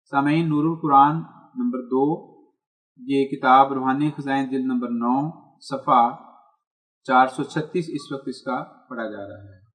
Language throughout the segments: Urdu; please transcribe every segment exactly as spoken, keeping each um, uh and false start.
سامعین، نور القرآن نمبر دو، یہ کتاب روحانی خزائن جلد نمبر نو، صفحہ چار سو چھتیس اس وقت اس کا پڑھا جا رہا ہے۔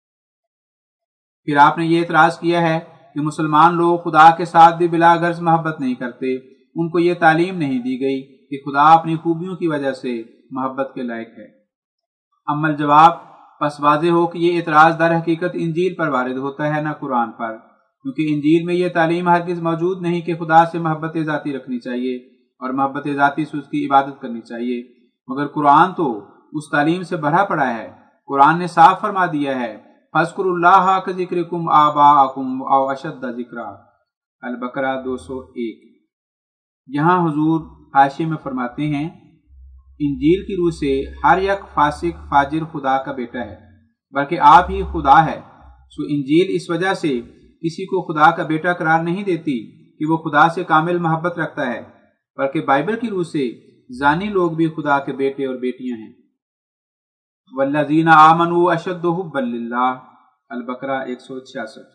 پھر آپ نے یہ اعتراض کیا ہے کہ مسلمان لوگ خدا کے ساتھ بھی بلا غرض محبت نہیں کرتے، ان کو یہ تعلیم نہیں دی گئی کہ خدا اپنی خوبیوں کی وجہ سے محبت کے لائق ہے۔ اما الجواب، پس واضح ہو کہ یہ اعتراض در حقیقت انجیل پر وارد ہوتا ہے، نہ قرآن پر، کیونکہ انجیل میں یہ تعلیم ہرگز موجود نہیں کہ خدا سے محبت ذاتی رکھنی چاہیے اور محبت ذاتی سے اس کی عبادت کرنی چاہیے، مگر قرآن تو اس تعلیم سے بھرا پڑا ہے۔ قرآن نے صاف فرما دیا ہے، فَاذْكُرُوا اللَّهَ كَذِكْرِكُمْ آبَاءَكُمْ أَوْ أَشَدَّ ذِكْرًا، البقرہ دو سو ایک۔ یہاں حضور حاشیے میں فرماتے ہیں، انجیل کی روح سے ہر یک فاسق فاجر خدا کا بیٹا ہے، بلکہ آپ ہی خدا ہے۔ سو انجیل اس وجہ سے کسی کو خدا کا بیٹا قرار نہیں دیتی کہ وہ خدا سے کامل محبت رکھتا ہے، بلکہ بائبل کی روح سے زانی لوگ بھی خدا کے بیٹے اور بیٹیاں ہیں۔ والذین آمنوا اشد حبا للہ، البقرہ ایک سو چھیاسٹھ۔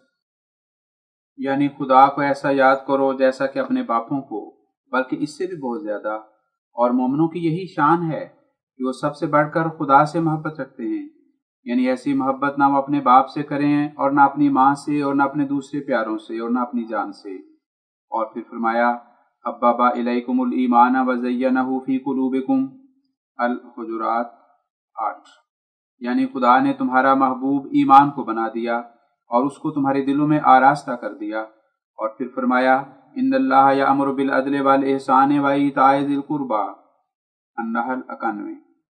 یعنی خدا کو ایسا یاد کرو جیسا کہ اپنے باپوں کو، بلکہ اس سے بھی بہت زیادہ، اور مومنوں کی یہی شان ہے کہ وہ سب سے بڑھ کر خدا سے محبت رکھتے ہیں، یعنی ایسی محبت نہ وہ اپنے باپ سے کریں اور نہ اپنی ماں سے اور نہ اپنے دوسرے پیاروں سے اور نہ اپنی جان سے۔ اور پھر فرمایا، حبب الیکم الایمان وزینہ فی قلوبکم، الحجرات آٹھ۔ یعنی خدا نے تمہارا محبوب ایمان کو بنا دیا اور اس کو تمہارے دلوں میں آراستہ کر دیا۔ اور پھر فرمایا، ان اللہ یأمر بالعدل والاحسان وایتاء ذی القربی، النحل اکانوے۔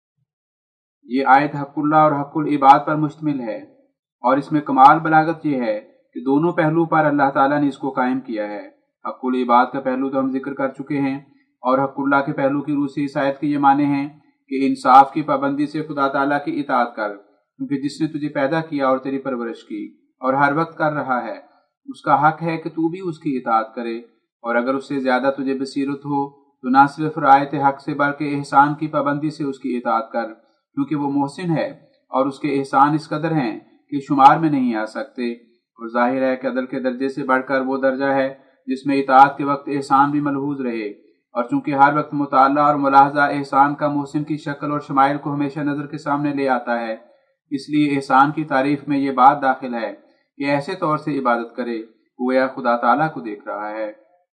یہ آیت حق اللہ اور حق العباد پر مشتمل ہے، اور اس میں کمال بلاغت یہ ہے کہ دونوں پہلو پر اللہ تعالیٰ نے اس کو قائم کیا ہے۔ حق العباد کا پہلو تو ہم ذکر کر چکے ہیں، اور حق اللہ کے پہلو کی روح سے اس آیت کے یہ معنی ہیں کہ انصاف کی پابندی سے خدا تعالیٰ کی اطاعت کر، کیونکہ جس نے تجھے پیدا کیا اور تیری پرورش کی اور ہر وقت کر رہا ہے، اس کا حق ہے کہ تو بھی اس کی اطاعت کرے، اور اگر اس سے زیادہ تجھے بصیرت ہو تو نہ صرف رعایت حق سے بلکہ احسان کی پابندی سے اس کی اطاعت کر، کیونکہ وہ محسن ہے اور اس کے احسان اس قدر ہیں کہ شمار میں نہیں آ سکتے۔ اور ظاہر ہے کہ عدل کے درجے سے بڑھ کر وہ درجہ ہے جس میں اطاعت کے وقت احسان بھی ملحوظ رہے، اور چونکہ ہر وقت مطالعہ اور ملاحظہ احسان کا محسن کی شکل اور شمائل کو ہمیشہ نظر کے سامنے لے آتا ہے، اس لیے احسان کی تعریف میں یہ بات داخل ہے کہ ایسے طور سے عبادت کرے گویا خدا تعالیٰ کو دیکھ رہا ہے۔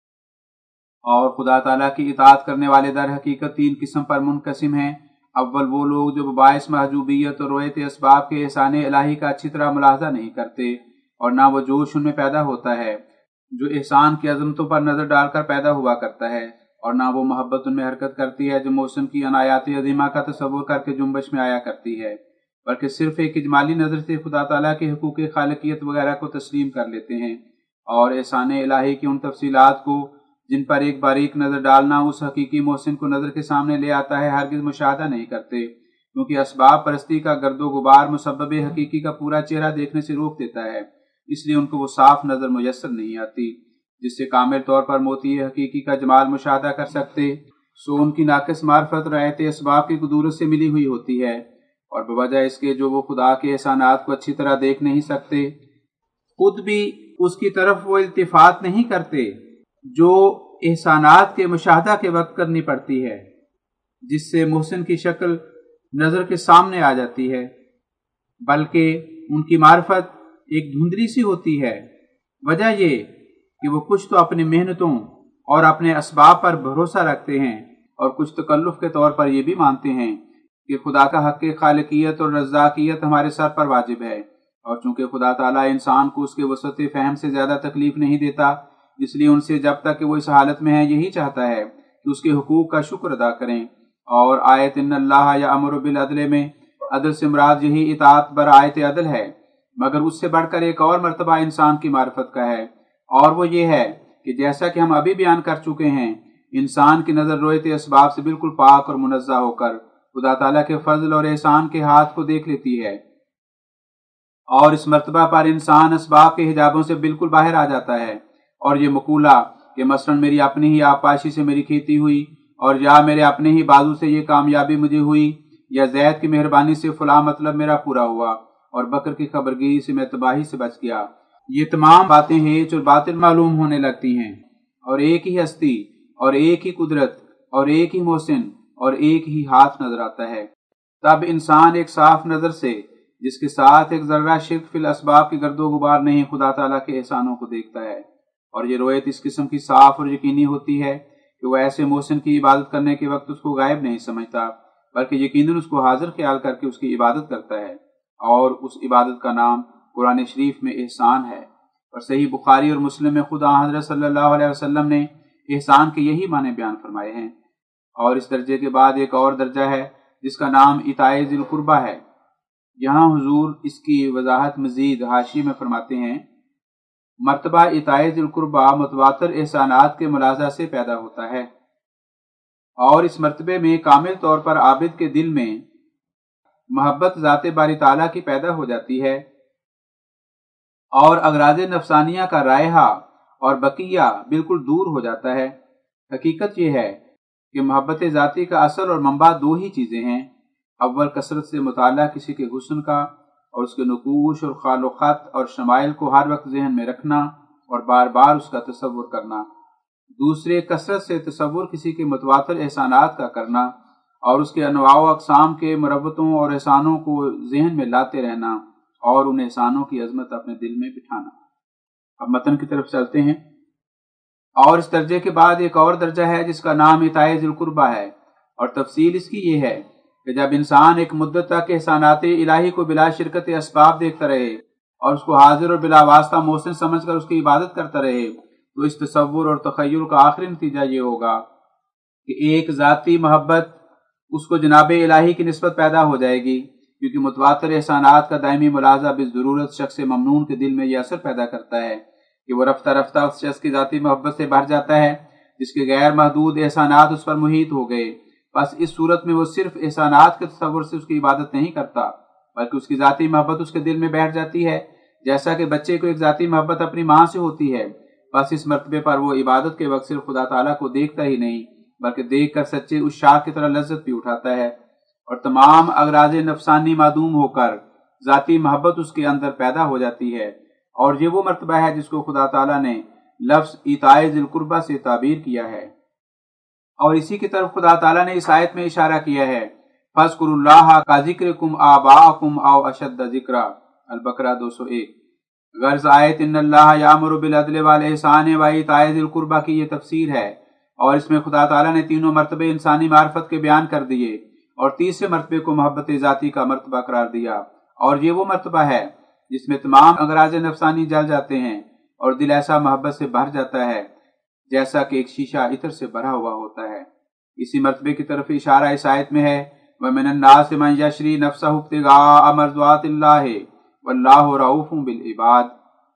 اور خدا تعالیٰ کی اطاعت کرنے والے در حقیقت تین قسم پر منقسم ہیں۔ اول وہ لوگ جو باعث محجوبیت اور رویت اسباب کے احسان الہی کا اچھی طرح ملاحظہ نہیں کرتے، اور نہ وہ جوش ان میں پیدا ہوتا ہے جو احسان کی عظمتوں پر نظر ڈال کر پیدا ہوا کرتا ہے، اور نہ وہ محبت ان میں حرکت کرتی ہے جو موسم کی عنایات عظیمہ کا تصور کر کے جنبش میں آیا کرتی ہے، بلکہ صرف ایک اجمالی نظر سے خدا تعالیٰ کے حقوق خالقیت وغیرہ کو تسلیم کر لیتے ہیں، اور احسان الہی کی ان تفصیلات کو جن پر ایک باریک نظر ڈالنا اس حقیقی محسن کو نظر کے سامنے لے آتا ہے ہرگز مشاہدہ نہیں کرتے، کیونکہ اسباب پرستی کا گرد و غبار مسبب حقیقی کا پورا چہرہ دیکھنے سے روک دیتا ہے، اس لیے ان کو وہ صاف نظر میسر نہیں آتی جس سے کامل طور پر موتی حقیقی کا جمال مشاہدہ کر سکتے۔ سو ان کی ناقص معرفت رعایت اسباب کی قدورت سے ملی ہوئی ہوتی ہے، اور بوجہ اس کے جو وہ خدا کے احسانات کو اچھی طرح دیکھ نہیں سکتے، خود بھی اس کی طرف وہ التفات نہیں کرتے جو احسانات کے مشاہدہ کے وقت کرنی پڑتی ہے، جس سے محسن کی شکل نظر کے سامنے آ جاتی ہے، بلکہ ان کی معرفت ایک دھندلی سی ہوتی ہے۔ وجہ یہ کہ وہ کچھ تو اپنی محنتوں اور اپنے اسباب پر بھروسہ رکھتے ہیں، اور کچھ تکلف کے طور پر یہ بھی مانتے ہیں کہ خدا کا حق خالقیت اور رزاقیت ہمارے سر پر واجب ہے، اور چونکہ خدا تعالیٰ انسان کو اس کے وسعت فہم سے زیادہ تکلیف نہیں دیتا، اس لیے ان سے جب تک کہ وہ اس حالت میں ہے یہی چاہتا ہے کہ اس کے حقوق کا شکر ادا کریں۔ اور آیت ان اللہ یأمر بالعدل میں عدل سے مراد یہی اطاعت برآیت عدل ہے، مگر اس سے بڑھ کر ایک اور مرتبہ انسان کی معرفت کا ہے، اور وہ یہ ہے کہ جیسا کہ ہم ابھی بیان کر چکے ہیں، انسان کی نظر رویت اسباب سے بالکل پاک اور منزہ ہو کر خدا تعالیٰ کے فضل اور احسان کے ہاتھ کو دیکھ لیتی ہے، اور اس مرتبہ پر انسان اسباب کے حجابوں سے بالکل باہر آ جاتا ہے۔ اور یہ مقولہ کہ مثلا میری اپنی ہی آبپاشی سے میری کھیتی ہوئی، اور یا میرے اپنے ہی بازو سے یہ کامیابی مجھے ہوئی، یا زید کی مہربانی سے فلاں مطلب میرا پورا ہوا، اور بکر کی خبرگیری سے میں تباہی سے بچ گیا، یہ تمام باتیں ہیچ اور باطل معلوم ہونے لگتی ہیں، اور ایک ہی ہستی اور ایک ہی قدرت اور ایک ہی محسن اور ایک ہی ہاتھ نظر آتا ہے، تب انسان ایک صاف نظر سے جس کے ساتھ ایک ذرہ شرک فی الاسباب کی گرد و غبار نہیں خدا تعالیٰ کے احسانوں کو دیکھتا ہے، اور یہ رویت اس قسم کی صاف اور یقینی ہوتی ہے کہ وہ ایسے محسن کی عبادت کرنے کے وقت اس کو غائب نہیں سمجھتا بلکہ یقیناً اس کو حاضر خیال کر کے اس کی عبادت کرتا ہے، اور اس عبادت کا نام قرآن شریف میں احسان ہے۔ اور صحیح بخاری اور مسلم میں خدا حضرت صلی اللہ علیہ وسلم نے احسان کے یہی معنی بیان فرمائے ہیں۔ اور اس درجے کے بعد ایک اور درجہ ہے جس کا نام اطاعت ذی القربہ ہے۔ یہاں حضور اس کی وضاحت مزید حاشی میں فرماتے ہیں، مرتبہ اطاعت ذی القربہ متواتر احسانات کے ملاحظہ سے پیدا ہوتا ہے، اور اس مرتبے میں کامل طور پر عابد کے دل میں محبت ذات باری تعالیٰ کی پیدا ہو جاتی ہے، اور اغراض نفسانیہ کا رائحہ اور بقیہ بالکل دور ہو جاتا ہے۔ حقیقت یہ ہے کہ محبت ذاتی کا اصل اور منبع دو ہی چیزیں ہیں، اول کثرت سے مطالعہ کسی کے حسن کا اور اس کے نقوش اور خال و خط اور شمائل کو ہر وقت ذہن میں رکھنا اور بار بار اس کا تصور کرنا، دوسرے کثرت سے تصور کسی کے متواتر احسانات کا کرنا اور اس کے انواع و اقسام کے مربتوں اور احسانوں کو ذہن میں لاتے رہنا اور ان احسانوں کی عظمت اپنے دل میں بٹھانا۔ اب متن کی طرف چلتے ہیں۔ اور اس درجے کے بعد ایک اور درجہ ہے جس کا نام اطاعت ذی القربہ ہے، اور تفصیل اس کی یہ ہے کہ جب انسان ایک مدت تک احسانات الہی کو بلا شرکت اسباب دیکھتا رہے اور اس کو حاضر اور بلا واسطہ محسن سمجھ کر اس کی عبادت کرتا رہے، تو اس تصور اور تخیل کا آخری نتیجہ یہ ہوگا کہ ایک ذاتی محبت اس کو جناب الہی کی نسبت پیدا ہو جائے گی، کیونکہ متواتر احسانات کا دائمی ملاحظہ بالضرورت شخص ممنون کے دل میں یہ اثر پیدا کرتا ہے کہ وہ رفتہ رفتہ اس شخص کی ذاتی محبت سے بھر جاتا ہے جس کے غیر محدود احسانات اس پر محیط ہو گئے۔ بس اس صورت میں وہ صرف احسانات کے تصور سے اس کی عبادت نہیں کرتا بلکہ اس کی ذاتی محبت اس کے دل میں بیٹھ جاتی ہے، جیسا کہ بچے کو ایک ذاتی محبت اپنی ماں سے ہوتی ہے۔ بس اس مرتبے پر وہ عبادت کے وقت صرف خدا تعالیٰ کو دیکھتا ہی نہیں بلکہ دیکھ کر سچے اس شاخ کی طرح لذت بھی اٹھاتا ہے، اور تمام اغراض نفسانی معدوم ہو کر ذاتی محبت اس کے اندر پیدا ہو جاتی ہے۔ اور یہ وہ مرتبہ ہے جس کو خدا تعالیٰ نے لفظ اطاعت ذی القربہ سے تعبیر کیا ہے، اور اسی کی طرف خدا تعالیٰ نے اس آیت میں اشارہ کیا ہے، فَاذْكُرُوا اللَّهَ كَذِكْرِكُمْ آبَاءَكُمْ أَوْ أَشَدَّ ذِكْرًا، البقرہ دو سو ایک۔ غرض آیت ان اللہ یامر بالعدل والإحسان وإیتاء ذی القربہ کی یہ تفسیر ہے، اور اس میں خدا تعالیٰ نے تینوں مرتبے انسانی معرفت کے بیان کر دیے اور تیسرے مرتبے کو محبت ذاتی کا مرتبہ قرار دیا، اور یہ وہ مرتبہ ہے جس میں تمام اغراض نفسانی جل جاتے ہیں اور دل ایسا محبت سے بھر جاتا ہے جیسا کہ ایک شیشہ عطر سے بھرا ہوا ہوتا ہے۔ اسی مرتبے کی طرف اشارہ اس آیت میں ہے، وَمِنَ النَّاسِ مَن يَشْرِي نَفْسَهُ ابْتِغَاءَ مَرْضَاتِ اللَّهِ وَاللَّهُ رَءُوفٌ بِالْعِبَادِ،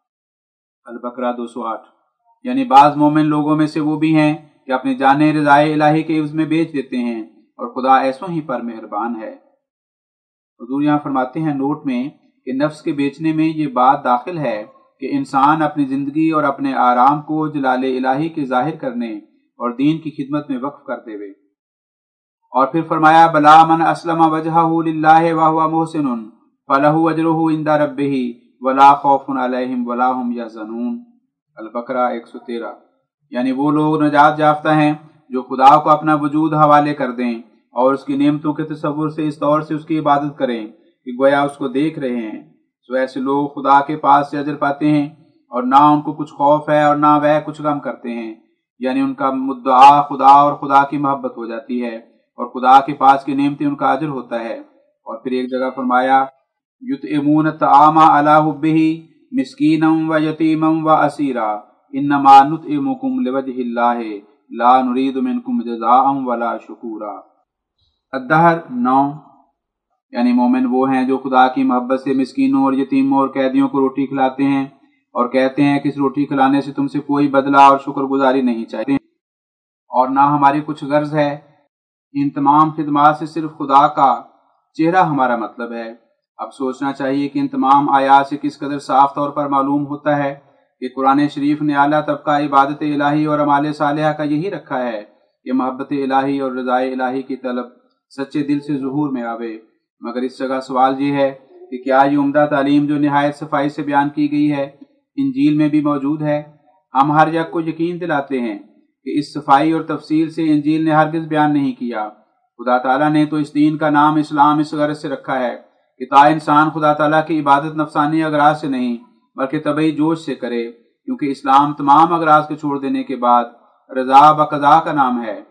البقرہ دو سو آٹھ۔ یعنی بعض مومن لوگوں میں سے وہ بھی ہیں کہ اپنی جانیں رضائے الہی کے عوض میں بیچ دیتے ہیں، اور خدا ایسوں ہی پر مہربان ہے۔ حضور یہاں فرماتے ہیں نوٹ میں کہ نفس کے بیچنے میں یہ بات داخل ہے کہ انسان اپنی زندگی اور اپنے آرام کو جلال الہی کے ظاہر کرنے اور دین کی خدمت میں وقف کر دے۔ اور پھر فرمایا، بلا من اسلم وجہہ للہ وہو محسن فلہ اجرہ عند ربہ ولا خوف علیہم ولا ہم یحزنون، البقرہ ایک سو تیرہ۔ یعنی وہ لوگ نجات یافتہ ہیں جو خدا کو اپنا وجود حوالے کر دیں اور اس کی نعمتوں کے تصور سے اس طور سے اس کی عبادت کریں کہ گویا اس کو دیکھ رہے ہیں، سو ایسے لوگ خدا کے پاس سے اجر پاتے ہیں اور نہ ان کو کچھ خوف ہے اور نہ وہ کچھ غم کرتے ہیں۔ یعنی ان کا مدعا خدا اور خدا کی محبت ہو جاتی ہے اور خدا کے پاس کی نعمتیں ان کا اجر ہوتا ہے۔ اور پھر ایک جگہ فرمایا، یطعمون الطعام علی حبہ مسکینا و یتیما و اسیرا انما نطعمکم لوجہ اللہ لا نرید منکم جزاء ولا شکورا، الدہر نو۔ یعنی مومن وہ ہیں جو خدا کی محبت سے مسکینوں اور یتیموں اور قیدیوں کو روٹی کھلاتے ہیں اور کہتے ہیں کہ اس روٹی کھلانے سے تم سے کوئی بدلہ اور شکر گزاری نہیں چاہتے اور نہ ہماری کچھ غرض ہے۔ ان تمام خدمات سے صرف خدا کا چہرہ ہمارا مطلب ہے۔ اب سوچنا چاہیے کہ ان تمام آیات سے کس قدر صاف طور پر معلوم ہوتا ہے کہ قرآن شریف نے اعلیٰ طبقہ عبادت الہی اور اعمال صالحہ کا یہی رکھا ہے کہ محبت الہی اور رضائے الہی کی طلب سچے دل سے ظہور میں آوے۔ مگر اس جگہ سوال یہ ہے کہ کیا یہ عمدہ تعلیم جو نہایت صفائی سے بیان کی گئی ہے انجیل میں بھی موجود ہے؟ ہم ہر یک کو یقین دلاتے ہیں کہ اس صفائی اور تفصیل سے انجیل نے ہرگز بیان نہیں کیا۔ خدا تعالیٰ نے تو اس دین کا نام اسلام اس غرض سے رکھا ہے کہ تا انسان خدا تعالیٰ کی عبادت نفسانی اغراض سے نہیں بلکہ طبعی جوش سے کرے، کیونکہ اسلام تمام اغراض کے چھوڑ دینے کے بعد رضا بقضاء کا نام ہے۔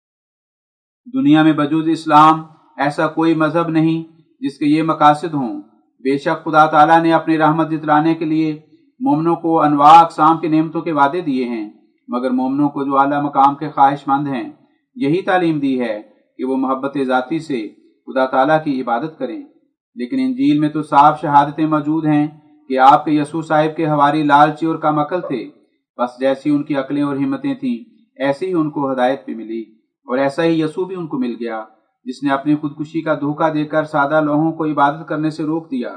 دنیا میں بجوز اسلام ایسا کوئی مذہب نہیں جس کے یہ مقاصد ہوں۔ بے شک خدا تعالیٰ نے اپنی رحمت جتلانے کے لیے مومنوں کو انواع اقسام کی نعمتوں کے وعدے دیے ہیں، مگر مومنوں کو جو اعلیٰ مقام کے خواہش مند ہیں یہی تعلیم دی ہے کہ وہ محبت ذاتی سے خدا تعالیٰ کی عبادت کریں۔ لیکن انجیل میں تو صاف شہادتیں موجود ہیں کہ آپ کے یسوع صاحب کے حواری لالچی اور کم عقل تھے، بس جیسی ان کی عقلیں اور ہمتیں تھیں ایسی ہی ان کو ہدایت بھی ملی، اور ایسا ہی یسوع بھی ان کو مل گیا جس نے اپنی خودکشی کا دھوکہ دے کر سادہ لوگوں کو عبادت کرنے سے روک دیا۔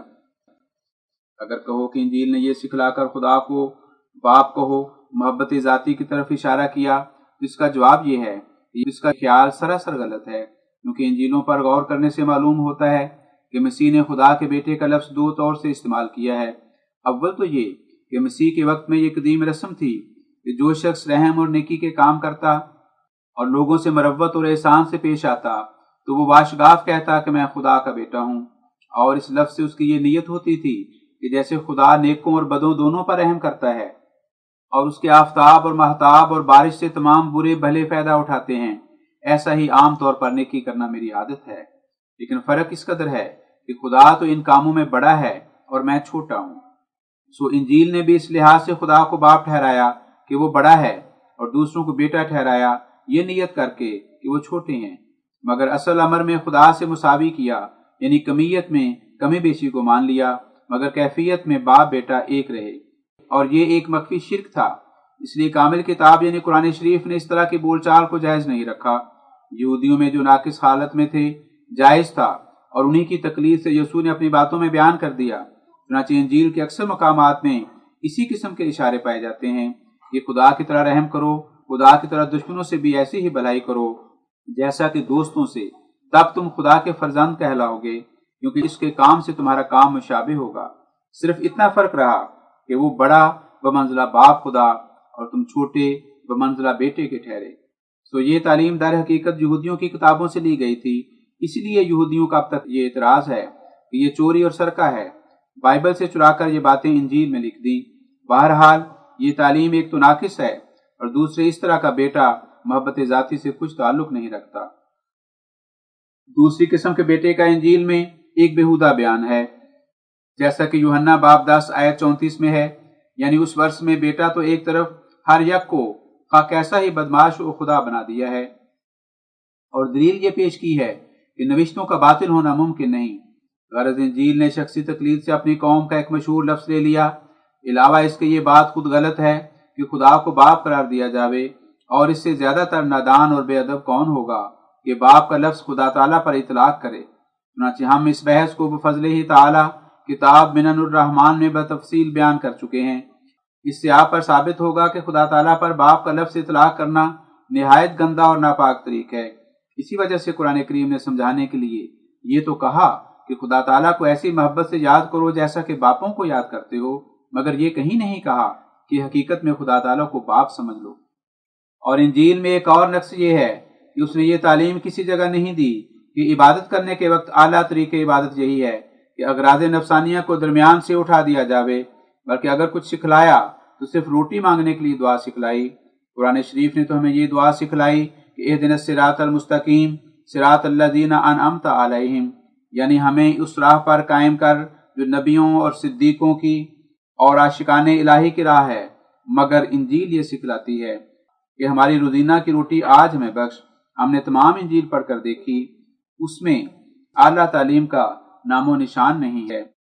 اگر کہو کہ انجیل نے یہ سکھلا کر خدا کو باپ کہو، محبت ذاتی کی طرف اشارہ کیا، تو اس کا جواب یہ ہے کہ اس کا خیال سراسر غلط ہے، کیونکہ انجیلوں پر غور کرنے سے معلوم ہوتا ہے کہ مسیح نے خدا کے بیٹے کا لفظ دو طور سے استعمال کیا ہے۔ اول تو یہ کہ مسیح کے وقت میں یہ قدیم رسم تھی کہ جو شخص رحم اور نیکی کے کام کرتا اور لوگوں سے مروت اور احسان سے پیش آتا تو وہ واشگاف کہتا کہ میں خدا کا بیٹا ہوں، اور اس لفظ سے اس کی یہ نیت ہوتی تھی کہ جیسے خدا نیکوں اور بدوں دونوں پر رحم کرتا ہے اور اس کے آفتاب اور مہتاب اور بارش سے تمام برے بھلے فائدہ اٹھاتے ہیں، ایسا ہی عام طور پر نیکی کرنا میری عادت ہے۔ لیکن فرق اس قدر ہے کہ خدا تو ان کاموں میں بڑا ہے اور میں چھوٹا ہوں۔ سو انجیل نے بھی اس لحاظ سے خدا کو باپ ٹھہرایا کہ وہ بڑا ہے، اور دوسروں کو بیٹا ٹھہرایا یہ نیت کر کے کہ وہ چھوٹے ہیں، مگر اصل امر میں خدا سے مساوی کیا، یعنی کمیت میں کمی بیشی کو مان لیا، مگر کیفیت میں باپ بیٹا ایک رہے، اور یہ ایک مخفی شرک تھا۔ اس لیے کامل کتاب یعنی قرآن شریف نے اس طرح کی بول چال کو جائز نہیں رکھا۔ یہودیوں میں جو ناقص حالت میں تھے جائز تھا، اور انہی کی تقلید سے یسوع نے اپنی باتوں میں بیان کر دیا۔ چنانچہ انجیل کے اکثر مقامات میں اسی قسم کے اشارے پائے جاتے ہیں کہ خدا کی طرح رحم کرو، خدا کی طرح دشمنوں سے بھی ایسی ہی بھلائی کرو جیسا کہ دوستوں سے، تب تم خدا کے فرزند کہلاؤ گے، کیونکہ اس کے کام سے تمہارا کام مشابہ ہوگا۔ صرف اتنا فرق رہا کہ وہ بڑا بمنزلہ باپ خدا اور تم چھوٹے بمنزلہ بیٹے کے ٹھہرے۔ سو یہ تعلیم در حقیقت یہودیوں کی کتابوں سے لی گئی تھی، اسی لیے یہودیوں کا اب تک یہ اعتراض ہے کہ یہ چوری اور سرقہ ہے، بائبل سے چرا کر یہ باتیں انجیل میں لکھ دی۔ بہرحال یہ تعلیم ایک تو ناقص ہے، اور دوسرے اس طرح کا بیٹا محبت ذاتی سے کچھ تعلق نہیں رکھتا۔ دوسری قسم کے بیٹے کا انجیل میں ایک بیہودہ بیان ہے، جیسا کہ یوحنا باب دس آیت چونتیس میں ہے، یعنی اس ورس میں بیٹا تو ایک طرف ہر یک کو خواہ کیسا ہی بدماش و خدا بنا دیا ہے، اور دلیل یہ پیش کی ہے کہ نوشتوں کا باطل ہونا ممکن نہیں۔ غرض انجیل نے شخصی تقلید سے اپنی قوم کا ایک مشہور لفظ لے لیا، علاوہ اس کے یہ بات خود غلط ہے کہ خدا کو باپ قرار دیا جاوے، اور اس سے زیادہ تر نادان اور بے ادب کون ہوگا کہ باپ کا لفظ خدا تعالیٰ پر اطلاق کرے۔ چنانچہ ہم اس بحث کو بفضل ہی تعالیٰ کتاب منن الرحمان میں بتفصیل بیان کر چکے ہیں۔ اس سے آپ پر ثابت ہوگا کہ خدا تعالیٰ پر باپ کا لفظ اطلاق کرنا نہایت گندا اور ناپاک طریق ہے۔ اسی وجہ سے قرآن کریم نے سمجھانے کے لیے یہ تو کہا کہ خدا تعالیٰ کو ایسی محبت سے یاد کرو جیسا کہ باپوں کو یاد کرتے ہو، مگر یہ کہیں نہیں کہا کہ حقیقت میں خدا تعالیٰ کو باپ سمجھ لو۔ اور انجیل میں ایک اور نقص یہ ہے کہ اس نے یہ تعلیم کسی جگہ نہیں دی کہ عبادت کرنے کے وقت اعلیٰ طریقہ عبادت یہی ہے کہ اغراض نفسانیہ کو درمیان سے اٹھا دیا جاوے، بلکہ اگر کچھ سکھلایا تو صرف روٹی مانگنے کے لیے دعا سکھلائی۔ قرآن شریف نے تو ہمیں یہ دعا سکھلائی کہ اہدنا الصراط المستقیم صراط الذین انعمت علیہم، یعنی ہمیں اس راہ پر قائم کر جو نبیوں اور صدیقوں کی اور عاشقان الہی کی راہ ہے۔ مگر انجیل یہ سکھلاتی ہے کہ ہماری روزینہ کی روٹی آج ہمیں بخش۔ ہم نے تمام انجیل پڑھ کر دیکھی، اس میں اعلیٰ تعلیم کا نام و نشان نہیں ہے۔